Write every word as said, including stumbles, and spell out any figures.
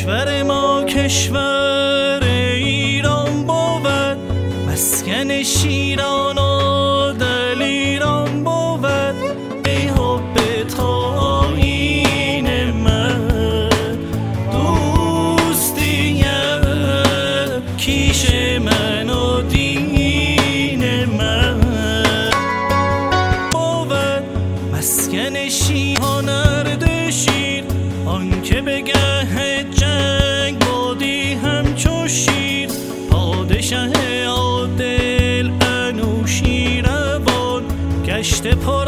کشور ما کشور ایران بود، مسکن شیران و دلیران بود. ای حب تاین من دوستی کیش من و دین من بود، مسکن شیران اردشیر، آن که بگه جنگ بودی همچو شیر. پادشه عادل انوشیروان گشته پا